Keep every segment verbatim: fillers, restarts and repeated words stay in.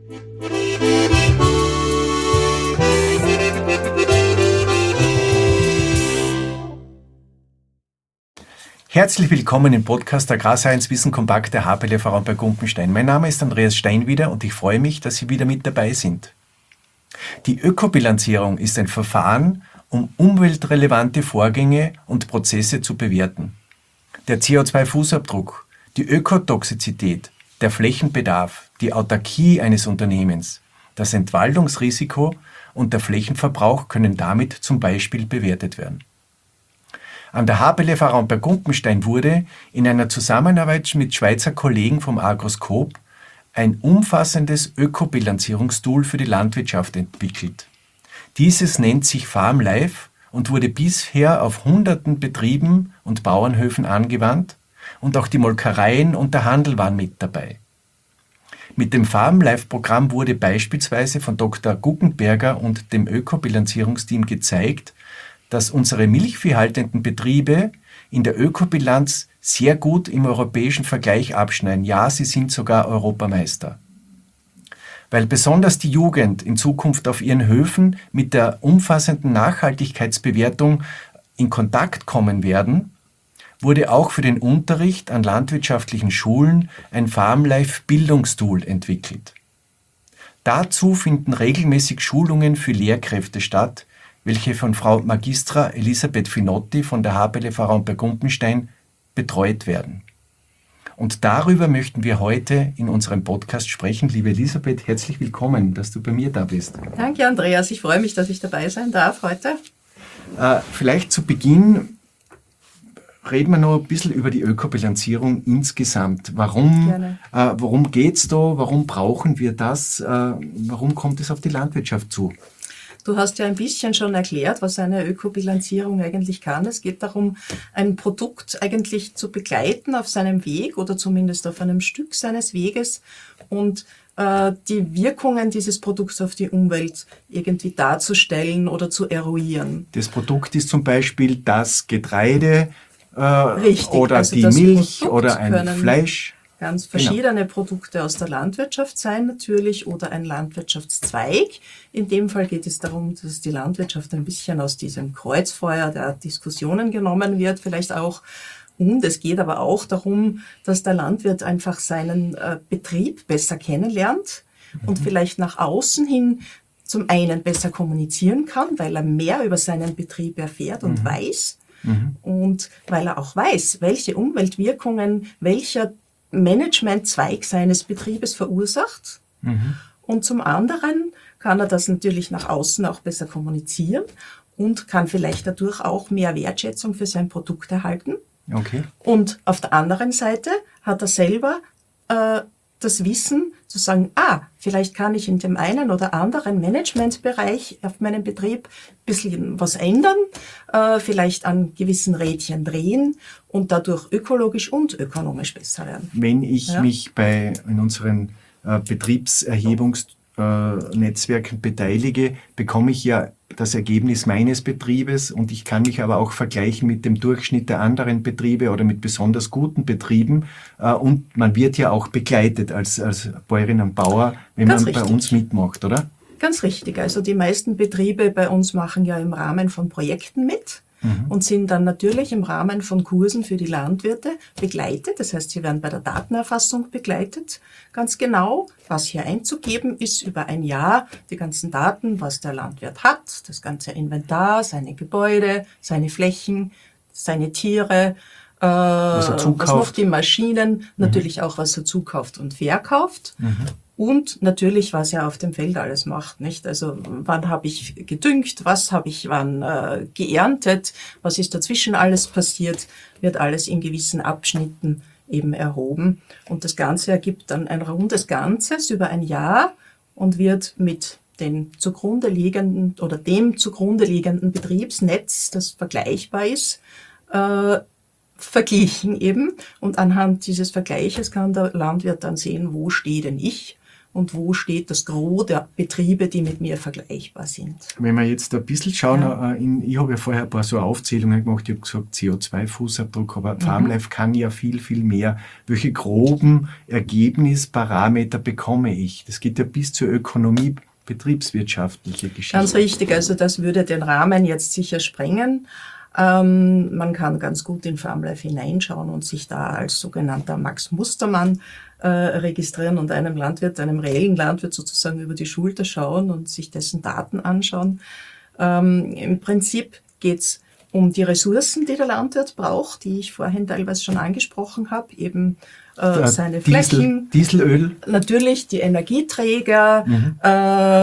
Herzlich willkommen im Podcast Agrarscience Wissen Kompakt der H P L V bei Gumpenstein. Mein Name ist Andreas Steinwieder und ich freue mich, dass Sie wieder mit dabei sind. Die Ökobilanzierung ist ein Verfahren, um umweltrelevante Vorgänge und Prozesse zu bewerten. Der C O zwei Fußabdruck, die Ökotoxizität, der Flächenbedarf, die Autarkie eines Unternehmens, das Entwaldungsrisiko und der Flächenverbrauch können damit zum Beispiel bewertet werden. An der H P L V bei Gumpenstein wurde in einer Zusammenarbeit mit Schweizer Kollegen vom Agroscope ein umfassendes Ökobilanzierungstool für die Landwirtschaft entwickelt. Dieses nennt sich FarmLife und wurde bisher auf hunderten Betrieben und Bauernhöfen angewandt und auch die Molkereien und der Handel waren mit dabei. Mit dem FarmLife-Programm wurde beispielsweise von Doktor Guggenberger und dem Ökobilanzierungsteam gezeigt, dass unsere milchviehhaltenden Betriebe in der Ökobilanz sehr gut im europäischen Vergleich abschneiden. Ja, sie sind sogar Europameister. Weil besonders die Jugend in Zukunft auf ihren Höfen mit der umfassenden Nachhaltigkeitsbewertung in Kontakt kommen werden, wurde auch für den Unterricht an landwirtschaftlichen Schulen ein FarmLife-Bildungstool entwickelt. Dazu finden regelmäßig Schulungen für Lehrkräfte statt, welche von Frau Magistra Elisabeth Finotti von der H P L V bei Gumpenstein betreut werden. Und darüber möchten wir heute in unserem Podcast sprechen. Liebe Elisabeth, herzlich willkommen, dass du bei mir da bist. Danke, Andreas. Ich freue mich, dass ich dabei sein darf heute. Äh, vielleicht zu Beginn reden wir noch ein bisschen über die Ökobilanzierung insgesamt. Warum, äh, worum geht es da? Warum brauchen wir das? Äh, warum kommt es auf die Landwirtschaft zu? Du hast ja ein bisschen schon erklärt, was eine Ökobilanzierung eigentlich kann. Es geht darum, ein Produkt eigentlich zu begleiten auf seinem Weg oder zumindest auf einem Stück seines Weges und äh, die Wirkungen dieses Produkts auf die Umwelt irgendwie darzustellen oder zu eruieren. Das Produkt ist zum Beispiel das Getreide äh, Richtig, oder also die Milch Produkt oder ein Fleisch. Ganz verschiedene genau. Produkte aus der Landwirtschaft sein natürlich oder ein Landwirtschaftszweig. In dem Fall geht es darum, dass die Landwirtschaft ein bisschen aus diesem Kreuzfeuer der Diskussionen genommen wird, vielleicht auch. Und es geht aber auch darum, dass der Landwirt einfach seinen äh, Betrieb besser kennenlernt mhm. und vielleicht nach außen hin zum einen besser kommunizieren kann, weil er mehr über seinen Betrieb erfährt und mhm. weiß. Mhm. Und weil er auch weiß, welche Umweltwirkungen welcher Managementzweig seines Betriebes verursacht. Mhm. Und zum anderen kann er das natürlich nach außen auch besser kommunizieren und kann vielleicht dadurch auch mehr Wertschätzung für sein Produkt erhalten. Okay. Und auf der anderen Seite hat er selber äh, das Wissen zu sagen, ah, vielleicht kann ich in dem einen oder anderen Managementbereich auf meinem Betrieb ein bisschen was ändern, äh, vielleicht an gewissen Rädchen drehen und dadurch ökologisch und ökonomisch besser werden. Wenn ich ja? mich bei in unseren äh, Betriebserhebungsnetzwerken äh, beteilige, bekomme ich ja das Ergebnis meines Betriebes und ich kann mich aber auch vergleichen mit dem Durchschnitt der anderen Betriebe oder mit besonders guten Betrieben äh, und man wird ja auch begleitet als, als Bäuerin und Bauer, wenn Ganz man richtig. bei uns mitmacht, oder? Ganz richtig. Also die meisten Betriebe bei uns machen ja im Rahmen von Projekten mit. Mhm. Und sind dann natürlich im Rahmen von Kursen für die Landwirte begleitet. Das heißt, sie werden bei der Datenerfassung begleitet. Ganz genau, was hier einzugeben ist über ein Jahr, die ganzen Daten, was der Landwirt hat, das ganze Inventar, seine Gebäude, seine Flächen, seine Tiere, äh, was, er zukauft. was noch die Maschinen, mhm. natürlich auch, was er zukauft und verkauft. Mhm. Und natürlich, was er auf dem Feld alles macht, nicht? Also wann habe ich gedüngt, was habe ich wann äh, geerntet, was ist dazwischen alles passiert, wird alles in gewissen Abschnitten eben erhoben. Und das Ganze ergibt dann ein rundes Ganzes über ein Jahr und wird mit den zugrunde liegenden oder dem zugrunde liegenden Betriebsnetz, das vergleichbar ist, äh, verglichen eben. Und anhand dieses Vergleiches kann der Landwirt dann sehen, wo stehe denn ich und wo steht das Gros der Betriebe, die mit mir vergleichbar sind. Wenn wir jetzt ein bisschen schauen, Ja. äh, in, ich habe ja vorher ein paar so Aufzählungen gemacht, ich habe gesagt C O zwei Fußabdruck, aber FarmLife kann ja viel, viel mehr. Welche groben Ergebnisparameter bekomme ich? Das geht ja bis zur Ökonomie, betriebswirtschaftliche Geschichte. Ganz richtig, also das würde den Rahmen jetzt sicher sprengen. Ähm, man kann ganz gut in FarmLife hineinschauen und sich da als sogenannter Max Mustermann äh, registrieren und einem Landwirt, einem reellen Landwirt sozusagen über die Schulter schauen und sich dessen Daten anschauen. Ähm, Im Prinzip geht's um die Ressourcen, die der Landwirt braucht, die ich vorhin teilweise schon angesprochen habe, eben äh, seine Flächen, Diesel, Dieselöl, natürlich die Energieträger, mhm. äh,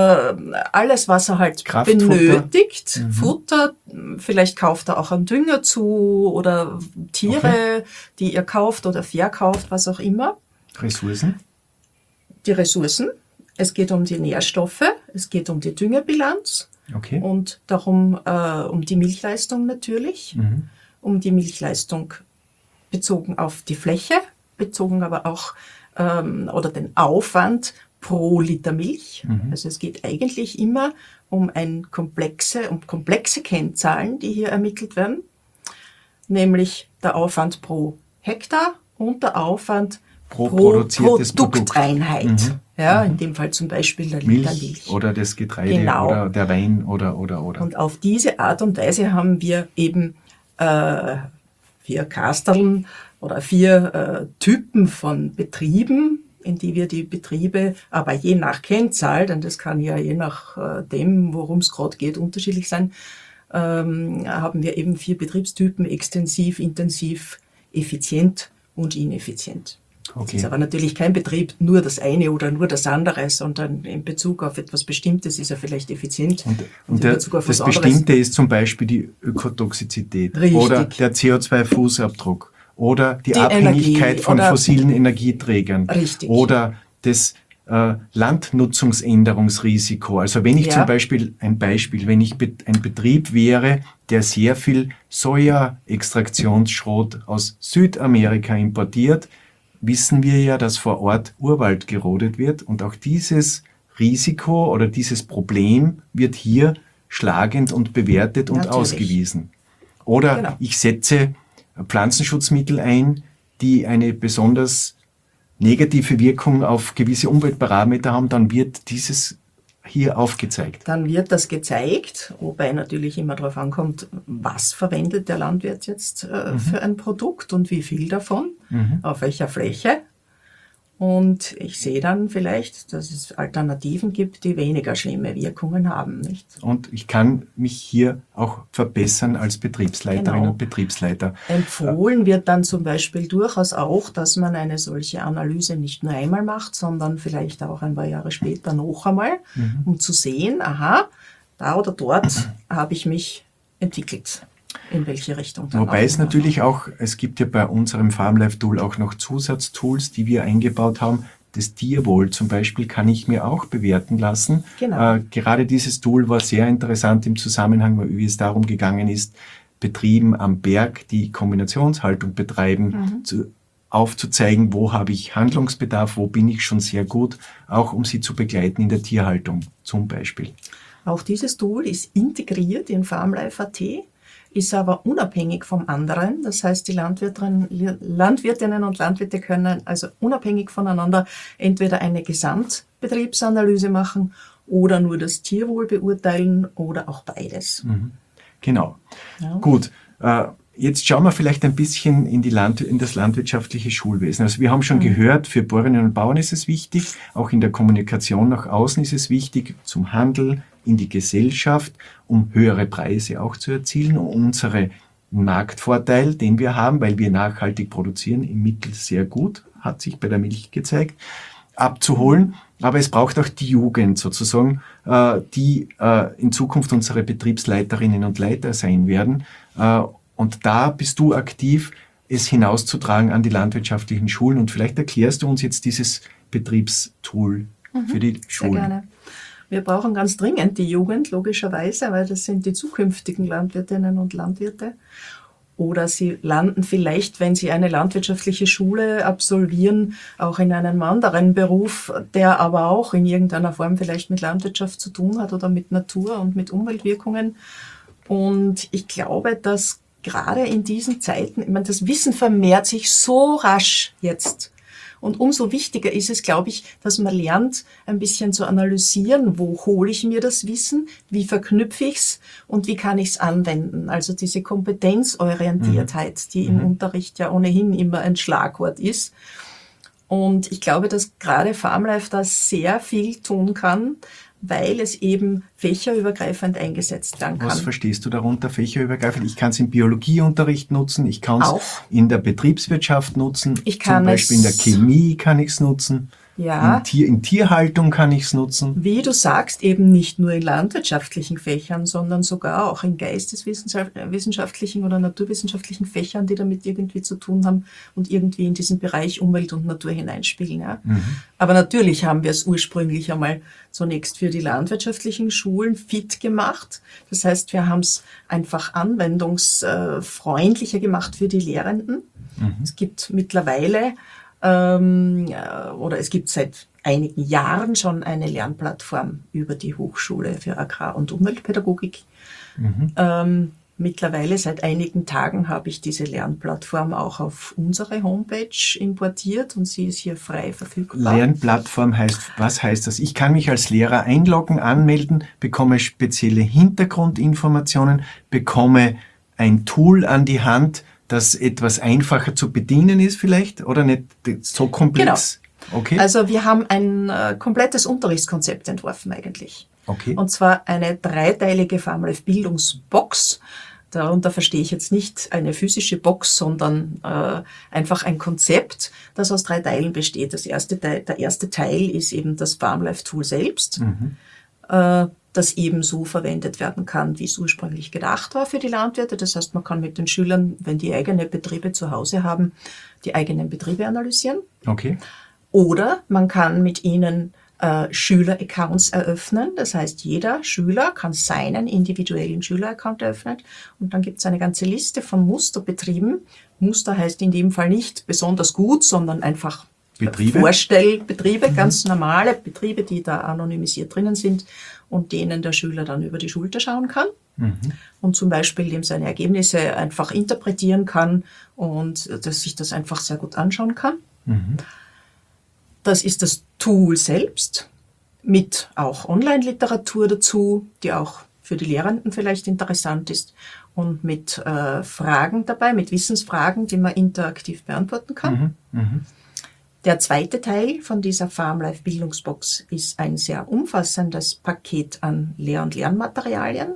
alles, was er halt Kraftfutter. benötigt, Mhm. Futter, vielleicht kauft er auch einen Dünger zu oder Tiere, okay. die er kauft oder verkauft, was auch immer. Ressourcen? Die Ressourcen, es geht um die Nährstoffe, es geht um die Düngebilanz. Okay. Und darum äh, um die Milchleistung natürlich, mhm. um die Milchleistung bezogen auf die Fläche, bezogen aber auch ähm, oder den Aufwand pro Liter Milch. Mhm. Also es geht eigentlich immer um ein komplexe, um komplexe Kennzahlen, die hier ermittelt werden, nämlich der Aufwand pro Hektar und der Aufwand pro, pro produziertes Produkteinheit. Produkt. Mhm. Ja, in dem Fall zum Beispiel der Liter Milch, Milch. Oder das Getreide genau. oder der Wein oder, oder, oder. Und auf diese Art und Weise haben wir eben äh, vier Kasteln oder vier äh, Typen von Betrieben, in die wir die Betriebe, aber je nach Kennzahl, denn das kann ja je nach äh, dem, worum es gerade geht, unterschiedlich sein, ähm, haben wir eben vier Betriebstypen: extensiv, intensiv, effizient und ineffizient. Okay. Es ist aber natürlich kein Betrieb nur das eine oder nur das andere, sondern in Bezug auf etwas Bestimmtes ist er vielleicht effizient. Und, und, und der, Bezug auf das was Bestimmte ist zum Beispiel die Ökotoxizität Richtig. Oder der C O zwei Fußabdruck oder die, die Abhängigkeit Energie von oder fossilen Energieträgern Richtig. oder das äh, Landnutzungsänderungsrisiko. Also wenn ich ja. zum Beispiel, ein Beispiel, wenn ich be- ein Betrieb wäre, der sehr viel Soja-Extraktionsschrot aus Südamerika importiert, wissen wir ja, dass vor Ort Urwald gerodet wird und auch dieses Risiko oder dieses Problem wird hier schlagend und bewertet und Natürlich. ausgewiesen. Oder genau. ich setze Pflanzenschutzmittel ein, die eine besonders negative Wirkung auf gewisse Umweltparameter haben, dann wird dieses hier aufgezeigt. Dann wird das gezeigt, wobei natürlich immer darauf ankommt, was verwendet der Landwirt jetzt äh, mhm. für ein Produkt und wie viel davon, mhm. auf welcher Fläche. Und ich sehe dann vielleicht, dass es Alternativen gibt, die weniger schlimme Wirkungen haben, nicht? Und ich kann mich hier auch verbessern als Betriebsleiterin genau. und Betriebsleiter. Empfohlen wird dann zum Beispiel durchaus auch, dass man eine solche Analyse nicht nur einmal macht, sondern vielleicht auch ein paar Jahre später noch einmal, mhm. um zu sehen, aha, da oder dort habe ich mich entwickelt. In welche Richtung dann Wobei auch es natürlich auch, es gibt ja bei unserem FarmLife-Tool auch noch Zusatztools, die wir eingebaut haben. Das Tierwohl zum Beispiel kann ich mir auch bewerten lassen. Genau. Äh, gerade dieses Tool war sehr interessant im Zusammenhang, wie es darum gegangen ist, Betrieben am Berg, die Kombinationshaltung betreiben, mhm. zu, aufzuzeigen, wo habe ich Handlungsbedarf, wo bin ich schon sehr gut, auch um sie zu begleiten in der Tierhaltung zum Beispiel. Auch dieses Tool ist integriert in FarmLife Punkt A T. Ist aber unabhängig vom anderen. Das heißt, die Landwirtinnen, Landwirtinnen und Landwirte können also unabhängig voneinander entweder eine Gesamtbetriebsanalyse machen oder nur das Tierwohl beurteilen oder auch beides. Mhm. Genau. Ja. Gut. Äh, Jetzt schauen wir vielleicht ein bisschen in, die Land, in das landwirtschaftliche Schulwesen. Also wir haben schon mhm. gehört, für Bäuerinnen und Bauern ist es wichtig, auch in der Kommunikation nach außen ist es wichtig, zum Handel, in die Gesellschaft, um höhere Preise auch zu erzielen, um unseren Marktvorteil, den wir haben, weil wir nachhaltig produzieren, im Mittel sehr gut, hat sich bei der Milch gezeigt, abzuholen. Aber es braucht auch die Jugend sozusagen, die in Zukunft unsere Betriebsleiterinnen und Leiter sein werden. Und da bist du aktiv, es hinauszutragen an die landwirtschaftlichen Schulen. Und vielleicht erklärst du uns jetzt dieses Betriebstool mhm, für die Schulen. Sehr gerne. Wir brauchen ganz dringend die Jugend, logischerweise, weil das sind die zukünftigen Landwirtinnen und Landwirte. Oder sie landen vielleicht, wenn sie eine landwirtschaftliche Schule absolvieren, auch in einem anderen Beruf, der aber auch in irgendeiner Form vielleicht mit Landwirtschaft zu tun hat oder mit Natur und mit Umweltwirkungen. Und ich glaube, dass gerade in diesen Zeiten, ich meine, das Wissen vermehrt sich so rasch jetzt. Und umso wichtiger ist es, glaube ich, dass man lernt, ein bisschen zu analysieren, wo hole ich mir das Wissen, wie verknüpfe ich es und wie kann ich es anwenden. Also diese Kompetenzorientiertheit, die im mhm. Unterricht ja ohnehin immer ein Schlagwort ist. Und ich glaube, dass gerade FarmLife da sehr viel tun kann, weil es eben fächerübergreifend eingesetzt werden kann. Was verstehst du darunter, fächerübergreifend? Ich kann es im Biologieunterricht nutzen, ich kann es in der Betriebswirtschaft nutzen, ich kann zum Beispiel in der Chemie kann ich es nutzen. Ja, in, Tier, in Tierhaltung kann ich es nutzen. Wie du sagst, eben nicht nur in landwirtschaftlichen Fächern, sondern sogar auch in geisteswissenschaftlichen oder naturwissenschaftlichen Fächern, die damit irgendwie zu tun haben und irgendwie in diesen Bereich Umwelt und Natur hineinspielen. Ja. Mhm. Aber natürlich haben wir es ursprünglich einmal zunächst für die landwirtschaftlichen Schulen fit gemacht. Das heißt, wir haben es einfach anwendungsfreundlicher gemacht für die Lehrenden. Mhm. Es gibt mittlerweile Ähm, oder es gibt seit einigen Jahren schon eine Lernplattform über die Hochschule für Agrar- und Umweltpädagogik. Mhm. Ähm, mittlerweile seit einigen Tagen habe ich diese Lernplattform auch auf unsere Homepage importiert und sie ist hier frei verfügbar. Lernplattform heißt, was heißt das? Ich kann mich als Lehrer einloggen, anmelden, bekomme spezielle Hintergrundinformationen, bekomme ein Tool an die Hand, das etwas einfacher zu bedienen ist vielleicht oder nicht so komplex? Genau. Okay. Also wir haben ein äh, komplettes Unterrichtskonzept entworfen eigentlich. Okay. Und zwar eine dreiteilige FarmLife Bildungsbox. Darunter verstehe ich jetzt nicht eine physische Box, sondern äh, einfach ein Konzept, das aus drei Teilen besteht. Das erste Teil, der erste Teil ist eben das FarmLife Tool selbst. Mhm. Äh, das eben so verwendet werden kann, wie es ursprünglich gedacht war für die Landwirte. Das heißt, man kann mit den Schülern, wenn die eigene Betriebe zu Hause haben, die eigenen Betriebe analysieren. Okay. Oder man kann mit ihnen äh, Schüler-Accounts eröffnen. Das heißt, jeder Schüler kann seinen individuellen Schüler-Account eröffnen. Und dann gibt es eine ganze Liste von Musterbetrieben. Muster heißt in dem Fall nicht besonders gut, sondern einfach Betriebe? Vorstellbetriebe, mhm. ganz normale Betriebe, die da anonymisiert drinnen sind und denen der Schüler dann über die Schulter schauen kann mhm. und zum Beispiel ihm seine Ergebnisse einfach interpretieren kann und dass sich das einfach sehr gut anschauen kann. Mhm. Das ist das Tool selbst mit auch Online-Literatur dazu, die auch für die Lehrenden vielleicht interessant ist und mit äh, Fragen dabei, mit Wissensfragen, die man interaktiv beantworten kann. Mhm. Mhm. Der zweite Teil von dieser FarmLife Bildungsbox ist ein sehr umfassendes Paket an Lehr- und Lernmaterialien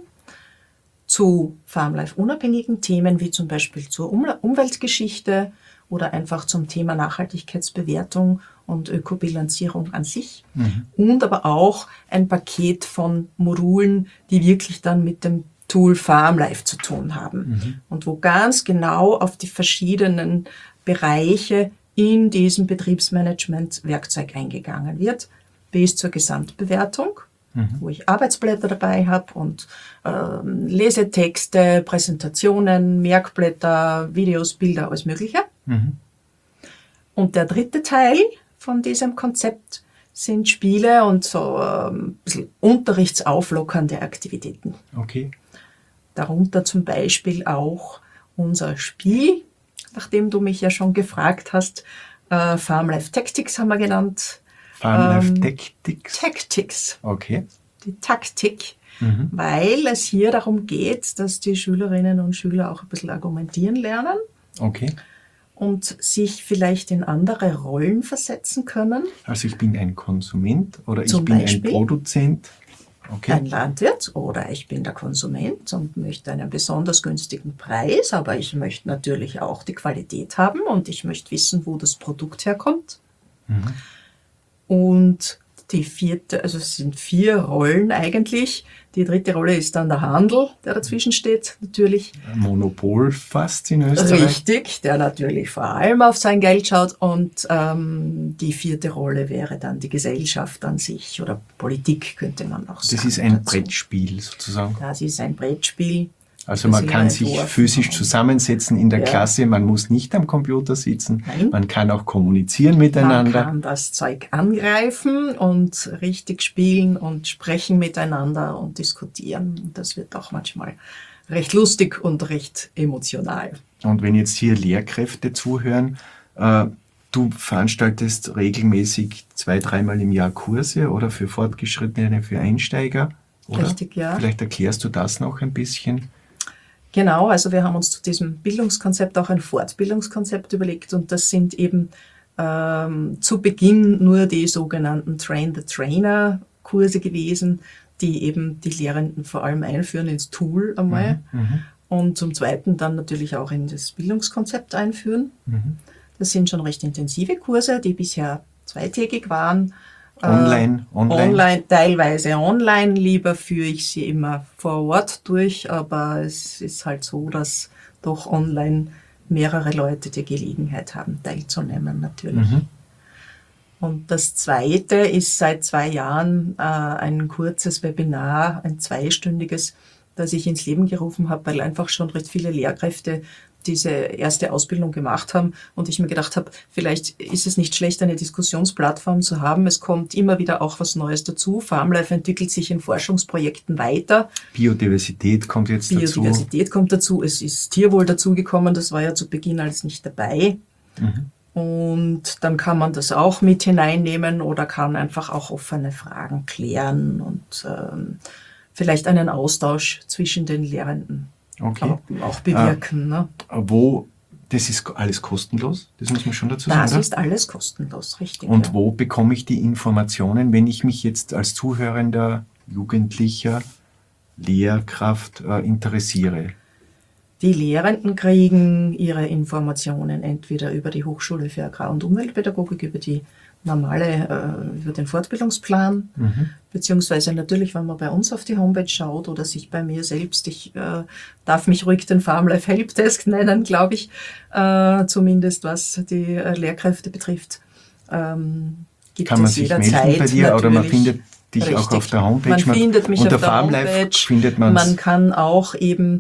zu FarmLife unabhängigen Themen, wie zum Beispiel zur um- Umweltgeschichte oder einfach zum Thema Nachhaltigkeitsbewertung und Ökobilanzierung an sich. Mhm. Und aber auch ein Paket von Modulen, die wirklich dann mit dem Tool FarmLife zu tun haben mhm. und wo ganz genau auf die verschiedenen Bereiche in diesem Betriebsmanagement-Werkzeug eingegangen wird, bis zur Gesamtbewertung, mhm. wo ich Arbeitsblätter dabei habe und ähm, Lesetexte, Präsentationen, Merkblätter, Videos, Bilder, alles Mögliche. Mhm. Und der dritte Teil von diesem Konzept sind Spiele und so ähm, ein bisschen unterrichtsauflockernde Aktivitäten. Okay. Darunter zum Beispiel auch unser Spiel, nachdem du mich ja schon gefragt hast, äh, FarmLife Tactics haben wir genannt. FarmLife ähm, Tactics? Tactics. Okay. Die Taktik, mhm. weil es hier darum geht, dass die Schülerinnen und Schüler auch ein bisschen argumentieren lernen. Okay. Und sich vielleicht in andere Rollen versetzen können. Also ich bin ein Konsument oder Zum ich bin Beispiel ein Produzent. Okay. Ein Landwirt oder ich bin der Konsument und möchte einen besonders günstigen Preis, aber ich möchte natürlich auch die Qualität haben und ich möchte wissen, wo das Produkt herkommt. Mhm. Und die vierte, also es sind vier Rollen eigentlich. Die dritte Rolle ist dann der Handel, der dazwischen steht, natürlich. Monopol fast in Österreich. Richtig, der natürlich vor allem auf sein Geld schaut. Und ähm, die vierte Rolle wäre dann die Gesellschaft an sich oder Politik, könnte man auch sagen. Das ist ein dazu. Brettspiel sozusagen. Das ist ein Brettspiel. Also man kann sich physisch zusammensetzen in der ja. Klasse, man muss nicht am Computer sitzen, Nein. man kann auch kommunizieren miteinander. Man kann das Zeug angreifen und richtig spielen und sprechen miteinander und diskutieren. Das wird auch manchmal recht lustig und recht emotional. Und wenn jetzt hier Lehrkräfte zuhören, äh, du veranstaltest regelmäßig zwei, dreimal im Jahr Kurse oder für Fortgeschrittene, für Einsteiger, oder? Richtig, ja. Vielleicht erklärst du das noch ein bisschen. Genau, also wir haben uns zu diesem Bildungskonzept auch ein Fortbildungskonzept überlegt und das sind eben ähm, zu Beginn nur die sogenannten Train-the-Trainer-Kurse gewesen, die eben die Lehrenden vor allem einführen ins Tool einmal mhm, und zum Zweiten dann natürlich auch in das Bildungskonzept einführen. Mhm. Das sind schon recht intensive Kurse, die bisher zweitägig waren. Online, online? Online, teilweise online. Lieber führe ich sie immer vor Ort durch, aber es ist halt so, dass doch online mehrere Leute die Gelegenheit haben, teilzunehmen natürlich. Mhm. Und das Zweite ist seit zwei Jahren äh, ein kurzes Webinar, ein zweistündiges, das ich ins Leben gerufen habe, weil einfach schon recht viele Lehrkräfte diese erste Ausbildung gemacht haben und ich mir gedacht habe, vielleicht ist es nicht schlecht, eine Diskussionsplattform zu haben. Es kommt immer wieder auch was Neues dazu. FarmLife entwickelt sich in Forschungsprojekten weiter. Biodiversität kommt jetzt Biodiversität dazu. Biodiversität kommt dazu. Es ist Tierwohl dazugekommen. Das war ja zu Beginn alles nicht dabei. Mhm. Und dann kann man das auch mit hineinnehmen oder kann einfach auch offene Fragen klären und ähm, vielleicht einen Austausch zwischen den Lehrenden Okay. Auch, auch bewirken. Äh, ne? Wo, das ist alles kostenlos? Das muss man schon dazu sagen. Das oder? ist alles kostenlos, richtig. Und ja. wo bekomme ich die Informationen, wenn ich mich jetzt als Zuhörender, Jugendlicher, Lehrkraft äh, interessiere? Die Lehrenden kriegen ihre Informationen entweder über die Hochschule für Agrar- und Umweltpädagogik, über die normale, äh, über den Fortbildungsplan, mhm. beziehungsweise natürlich, wenn man bei uns auf die Homepage schaut oder sich bei mir selbst, ich äh, darf mich ruhig den FarmLife Helpdesk nennen, glaube ich, äh, zumindest was die äh, Lehrkräfte betrifft, ähm, gibt Kann man es sich jederzeit melden bei dir oder man findet dich richtig. auch auf der Homepage? Man, man findet mich unter auf der FarmLife Homepage, findet man's. Man kann auch eben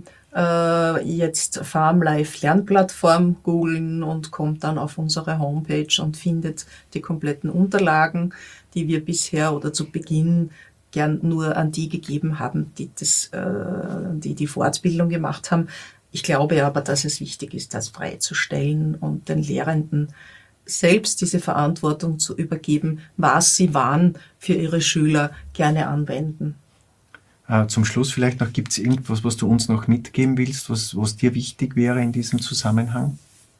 jetzt FarmLife Lernplattform googeln und kommt dann auf unsere Homepage und findet die kompletten Unterlagen, die wir bisher oder zu Beginn gern nur an die gegeben haben, die das, die, die Fortbildung gemacht haben. Ich glaube aber, dass es wichtig ist, das freizustellen und den Lehrenden selbst diese Verantwortung zu übergeben, was sie wann für ihre Schüler gerne anwenden. Zum Schluss vielleicht noch, gibt es irgendwas, was du uns noch mitgeben willst, was, was dir wichtig wäre in diesem Zusammenhang?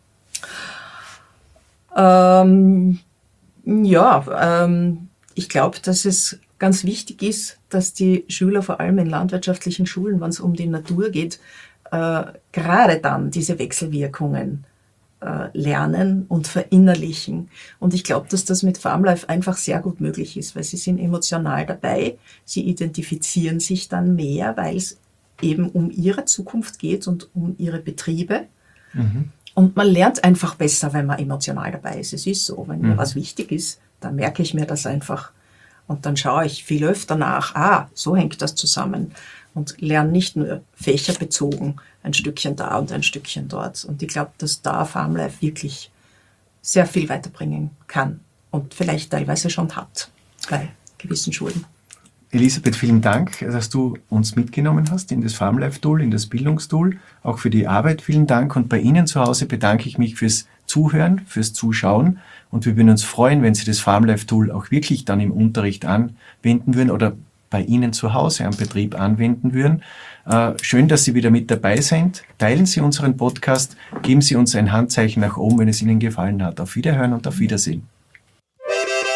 Ähm, ja, ähm, ich glaube, dass es ganz wichtig ist, dass die Schüler vor allem in landwirtschaftlichen Schulen, wenn es um die Natur geht, äh, gerade dann diese Wechselwirkungen lernen und verinnerlichen. Und ich glaube, dass das mit FarmLife einfach sehr gut möglich ist, weil sie sind emotional dabei, sie identifizieren sich dann mehr, weil es eben um ihre Zukunft geht und um ihre Betriebe. Mhm. Und man lernt einfach besser, wenn man emotional dabei ist. Es ist so, wenn mhm. mir was wichtig ist, dann merke ich mir das einfach. Und dann schaue ich viel öfter nach, ah, so hängt das zusammen. Und lerne nicht nur fächerbezogen ein Stückchen da und ein Stückchen dort. Und ich glaube, dass da FarmLife wirklich sehr viel weiterbringen kann und vielleicht teilweise schon hat bei gewissen Schulen. Elisabeth, vielen Dank, dass du uns mitgenommen hast in das FarmLife-Tool, in das Bildungstool. Auch für die Arbeit vielen Dank. Und bei Ihnen zu Hause bedanke ich mich fürs Zuhören, fürs Zuschauen. Und wir würden uns freuen, wenn Sie das FarmLife-Tool auch wirklich dann im Unterricht anwenden würden oder bei Ihnen zu Hause am Betrieb anwenden würden. Äh, schön, dass Sie wieder mit dabei sind. Teilen Sie unseren Podcast, geben Sie uns ein Handzeichen nach oben, wenn es Ihnen gefallen hat. Auf Wiederhören und auf Wiedersehen.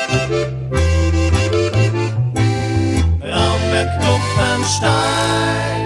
Raumberg Klopfenstein.